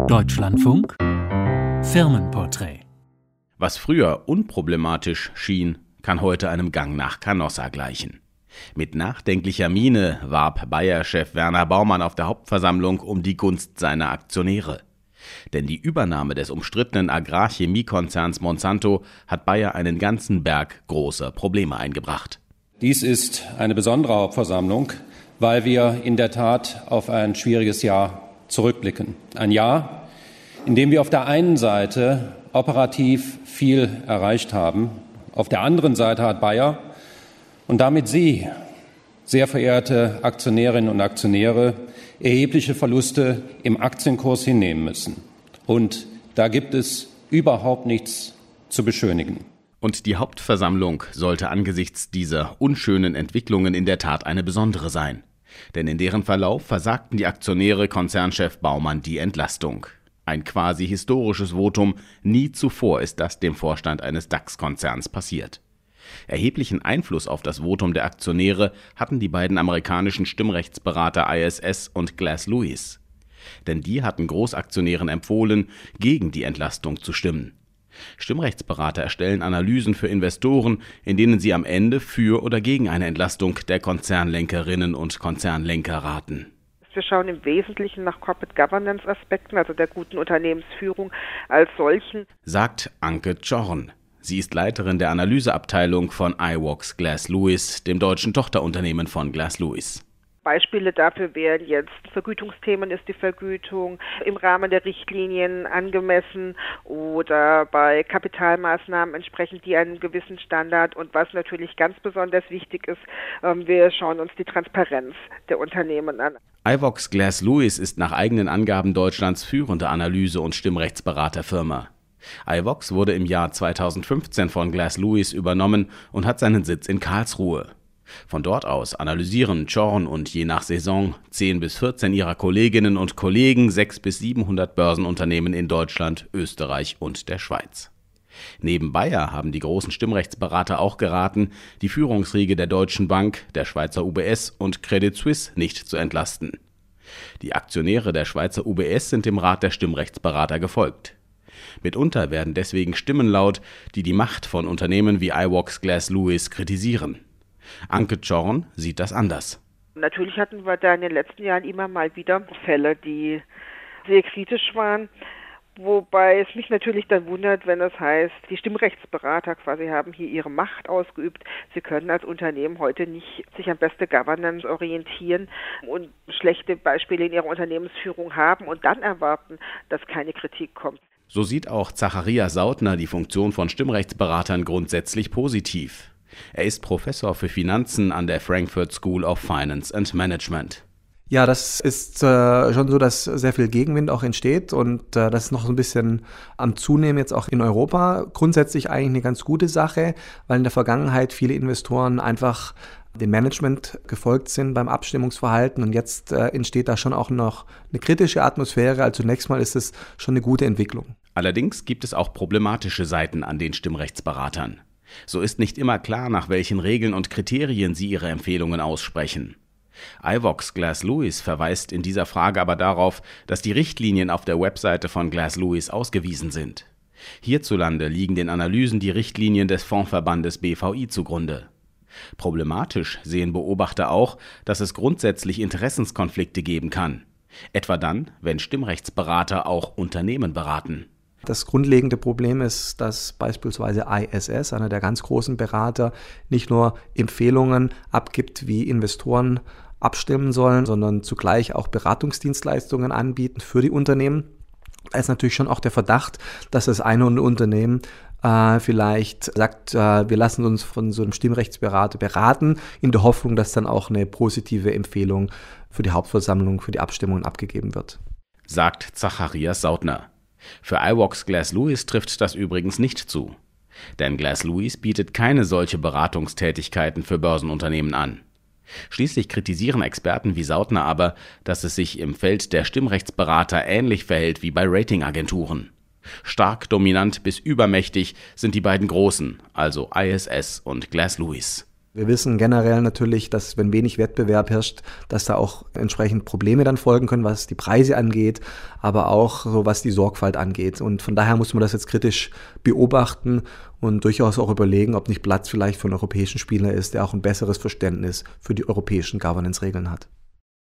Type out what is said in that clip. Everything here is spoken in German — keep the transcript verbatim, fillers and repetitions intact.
Deutschlandfunk Firmenporträt. Was früher unproblematisch schien, kann heute einem Gang nach Canossa gleichen. Mit nachdenklicher Miene warb Bayer-Chef Werner Baumann auf der Hauptversammlung um die Gunst seiner Aktionäre. Denn die Übernahme des umstrittenen Agrarchemiekonzerns Monsanto hat Bayer einen ganzen Berg großer Probleme eingebracht. Dies ist eine besondere Hauptversammlung, weil wir in der Tat auf ein schwieriges Jahr zurückblicken. Ein Jahr, in dem wir auf der einen Seite operativ viel erreicht haben. Auf der anderen Seite hat Bayer und damit Sie, sehr verehrte Aktionärinnen und Aktionäre, erhebliche Verluste im Aktienkurs hinnehmen müssen. Und da gibt es überhaupt nichts zu beschönigen. Und die Hauptversammlung sollte angesichts dieser unschönen Entwicklungen in der Tat eine besondere sein. Denn in deren Verlauf versagten die Aktionäre Konzernchef Baumann die Entlastung. Ein quasi historisches Votum, nie zuvor ist das dem Vorstand eines DAX-Konzerns passiert. Erheblichen Einfluss auf das Votum der Aktionäre hatten die beiden amerikanischen Stimmrechtsberater I S S und Glass Lewis. Denn die hatten Großaktionären empfohlen, gegen die Entlastung zu stimmen. Stimmrechtsberater erstellen Analysen für Investoren, in denen sie am Ende für oder gegen eine Entlastung der Konzernlenkerinnen und Konzernlenker raten. Wir schauen im Wesentlichen nach Corporate Governance Aspekten, also der guten Unternehmensführung als solchen, sagt Anke Zorn. Sie ist Leiterin der Analyseabteilung von Ivox Glass Lewis, dem deutschen Tochterunternehmen von Glass Lewis. Beispiele dafür wären jetzt Vergütungsthemen, ist die Vergütung im Rahmen der Richtlinien angemessen oder bei Kapitalmaßnahmen entsprechend die einem gewissen Standard. Und was natürlich ganz besonders wichtig ist, wir schauen uns die Transparenz der Unternehmen an. Ivox Glass Lewis ist nach eigenen Angaben Deutschlands führende Analyse- und Stimmrechtsberaterfirma. Ivox wurde im Jahr zweitausendfünfzehn von Glass Lewis übernommen und hat seinen Sitz in Karlsruhe. Von dort aus analysieren Zorn und je nach Saison zehn bis vierzehn ihrer Kolleginnen und Kollegen sechshundert bis siebenhundert Börsenunternehmen in Deutschland, Österreich und der Schweiz. Neben Bayer haben die großen Stimmrechtsberater auch geraten, die Führungsriege der Deutschen Bank, der Schweizer U B S und Credit Suisse nicht zu entlasten. Die Aktionäre der Schweizer U B S sind dem Rat der Stimmrechtsberater gefolgt. Mitunter werden deswegen Stimmen laut, die die Macht von Unternehmen wie Ivox Glass Lewis kritisieren. Anke Zorn sieht das anders. Natürlich hatten wir da in den letzten Jahren immer mal wieder Fälle, die sehr kritisch waren. Wobei es mich natürlich dann wundert, wenn es heißt, die Stimmrechtsberater quasi haben hier ihre Macht ausgeübt. Sie können als Unternehmen heute nicht sich an beste Governance orientieren und schlechte Beispiele in ihrer Unternehmensführung haben und dann erwarten, dass keine Kritik kommt. So sieht auch Zacharias Sautner die Funktion von Stimmrechtsberatern grundsätzlich positiv. Er ist Professor für Finanzen an der Frankfurt School of Finance and Management. Ja, das ist äh, schon so, dass sehr viel Gegenwind auch entsteht und äh, das ist noch so ein bisschen am Zunehmen jetzt auch in Europa. Grundsätzlich eigentlich eine ganz gute Sache, weil in der Vergangenheit viele Investoren einfach dem Management gefolgt sind beim Abstimmungsverhalten und jetzt äh, entsteht da schon auch noch eine kritische Atmosphäre. Also zunächst mal ist es schon eine gute Entwicklung. Allerdings gibt es auch problematische Seiten an den Stimmrechtsberatern. So ist nicht immer klar, nach welchen Regeln und Kriterien sie ihre Empfehlungen aussprechen. Ivox Glass Lewis verweist in dieser Frage aber darauf, dass die Richtlinien auf der Webseite von Glass Lewis ausgewiesen sind. Hierzulande liegen den Analysen die Richtlinien des Fondsverbandes B V I zugrunde. Problematisch sehen Beobachter auch, dass es grundsätzlich Interessenskonflikte geben kann. Etwa dann, wenn Stimmrechtsberater auch Unternehmen beraten. Das grundlegende Problem ist, dass beispielsweise I S S, einer der ganz großen Berater, nicht nur Empfehlungen abgibt, wie Investoren abstimmen sollen, sondern zugleich auch Beratungsdienstleistungen anbieten für die Unternehmen. Da ist natürlich schon auch der Verdacht, dass das eine Unternehmen äh, vielleicht sagt, äh, wir lassen uns von so einem Stimmrechtsberater beraten, in der Hoffnung, dass dann auch eine positive Empfehlung für die Hauptversammlung, für die Abstimmung abgegeben wird. Sagt Zacharias Sautner. Für Ivox Glass Lewis trifft das übrigens nicht zu. Denn Glass Lewis bietet keine solche Beratungstätigkeiten für Börsenunternehmen an. Schließlich kritisieren Experten wie Sautner aber, dass es sich im Feld der Stimmrechtsberater ähnlich verhält wie bei Ratingagenturen. Stark, dominant bis übermächtig sind die beiden großen, also I S S und Glass Lewis. Wir wissen generell natürlich, dass wenn wenig Wettbewerb herrscht, dass da auch entsprechend Probleme dann folgen können, was die Preise angeht, aber auch so was die Sorgfalt angeht. Und von daher muss man das jetzt kritisch beobachten und durchaus auch überlegen, ob nicht Platz vielleicht für einen europäischen Spieler ist, der auch ein besseres Verständnis für die europäischen Governance-Regeln hat.